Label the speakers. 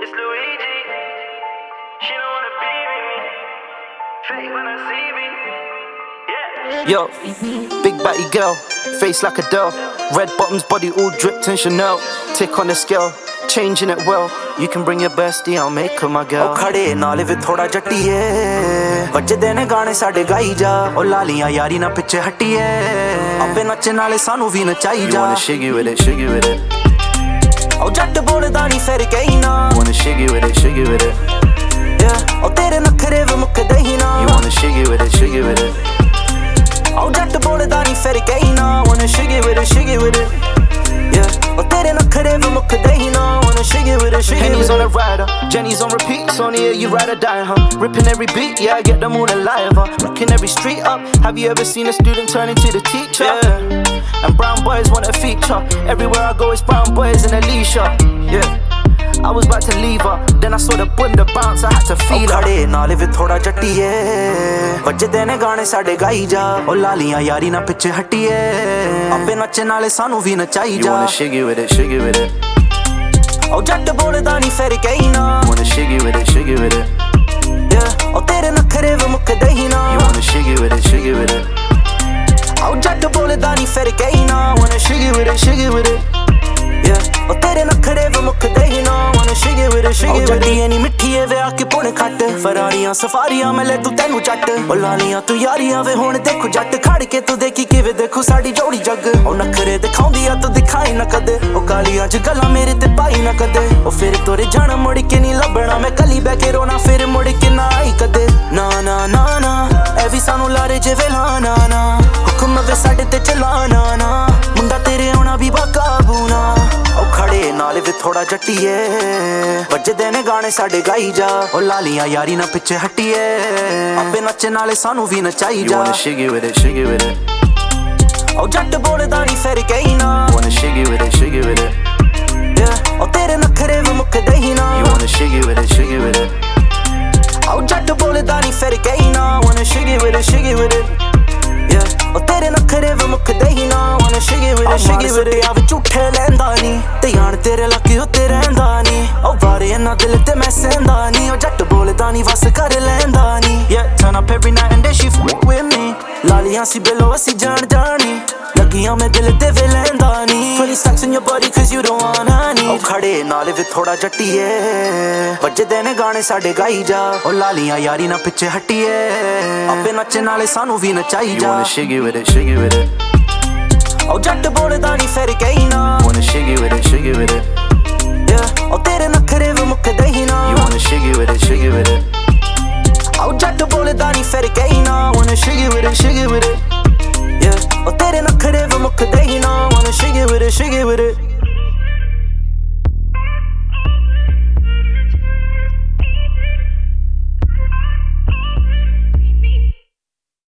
Speaker 1: It's Luigi. She don't wanna be with me. Fake when I see me. Yeah.
Speaker 2: Yo, big batty girl, face like a doll. Red bottoms, body all dripped in Chanel. Tick on the scale, changing it well. You can bring your bestie, I'll make her my girl.
Speaker 3: खड़े नाल वे थोड़ा जट्टीए वजदे ने गाने साडे गाई जा ओ लालियां यारी ना पिछे हट्टीए अबे नच्चे नाले सानू भी नचाई जा.
Speaker 2: You wanna shiggy with it, shiggy with it.
Speaker 3: ओ जट बोलदा नी फिर कहीं ना.
Speaker 2: You wanna shiggy with it, shiggy with it.
Speaker 3: Yeah, ओ तेरे नखरे वे मुकदे ही ना.
Speaker 2: You wanna shiggy with it, shiggy with it.
Speaker 3: ओ जट बोलदा नी फिर कहीं ना. Wanna shiggy with it, shiggy with it. Yeah, ओ तेरे नखरे वे मुकदे ही ना. Wanna shiggy with it, shiggy with it.
Speaker 2: Henny's on a rider, Jenny's on repeat. Sonya, you ride or die, huh? Ripping every beat, yeah, I get them all alive, huh? Rocking every street up. Have you ever seen a student turn into the teacher? Yeah. And brown boys want a feature. Everywhere I go, it's brown boys in Alicia. Yeah. I was about to leave her, then I saw the bunda bounce, I had to feel her.
Speaker 3: खड़े नाल वे थोड़ा जट्टीए वजदे ने गाने साडे गाई जा ओ लालियां यारी ना पिछे हट्टीए अबे नच्चे नाले सानू भी नचाई जा.
Speaker 2: You wanna shiggy with it, shiggy with it.
Speaker 3: ओ जट बोलदा नी फिर कहीं ना.
Speaker 2: Wanna shiggy with it, shiggy with it.
Speaker 3: Yeah, ओ तेरे नखरे वे मुकदे ही ना.
Speaker 2: You wanna shiggy with it, shiggy with it.
Speaker 3: ओ जट बोलदा नी फिर कहीं ना. Wanna shiggy with it, shiggy with it. Yeah, ओ तेरे नखरे वे मुकदे ही ना. Wanna shiggy with it, shiggy with it. जट्टियां नी मिठिए वे आके पुण खट फरारियां सफारियां मैं ले तू तेनू चट ओ लालियां तू यारियां वे हुण देखो जट खड़ के तू देखी किवे देखू साडी जोड़ी जग ओ नखरे दिखाउंदी आ तू दिखाई ना कदे ओ कालियां च गल्लां मेरे ते पाई ना कदे ओ फिर तोरे जाना मुड़ के नी लभना मैं कली बह के रोना फिर मुड़ के ना आई कदे ना ना ना ना ऐ वी सानू लारे जे वेला ना ना हुक्म वे साडे ते चलाना ना मुंडा तेरे आउणा भी बाकाबू ना ओ खड़े नाल वे थोड़ा जट्टीए वजदे ने गाने साडे गाई जा ओ लालियां यारी ना पिछे हट्टीए अबे नच्चे नाले सानू भी नचाई
Speaker 2: You
Speaker 3: जा.
Speaker 2: wanna shiggy with it, shiggy with it.
Speaker 3: ओ जट बोलदा नी फिर कहीं ना.
Speaker 2: Wanna shiggy with it, shiggy with it.
Speaker 3: Yeah, ओ तेरे नखरे वे मुकदे ही ना.
Speaker 2: You wanna shiggy with it, shiggy with it.
Speaker 3: ओ जट बोलदा नी फिर कहीं ना. Wanna shiggy with it, shiggy with it. Yeah, ओ तेरे नखरे वे मुकदे ही ना. Wanna shiggy with it, shiggy with it. आवे झूठे लैंदा नी ते यान तेरे लकी उत्ते रहिंदा नी ओ वारे इन्ना दिल ते मैं सहंदा नी ओ जट बोलदा नी वस कर लैंदा नी.
Speaker 2: Yeah, turn up every night and then she f with me.
Speaker 3: लालियां सी बेलो असी जान जानी लगियां मैं दिल ते वे लैंदा नी. Fully stacks in your body cause you don't wanna need. ओ खड़े नाल वे थोड़ा जट्टीए वजदे ने गाने साडे गाई जा ओ लालियां यारी ना पिछे हट्टीए अबे नच्चे नाले सानू भी नचाई
Speaker 2: You
Speaker 3: जा.
Speaker 2: wanna shiggy with it, shiggy with it.
Speaker 3: ओ जट बोलदा नी फिर कहीं ना.
Speaker 2: Wanna shiggy with it, shiggy with it.
Speaker 3: Yeah, ओ तेरे नखरे वे मुकदे ही ना.
Speaker 2: You wanna shiggy with it, shiggy with it.
Speaker 3: ओ जट बोलदा नी फिर कहीं ना. Wanna shiggy with it, shiggy with it. Yeah, ओ तेरे नखरे वे मुकदे ही ना. Wanna shiggy with it, shiggy with it.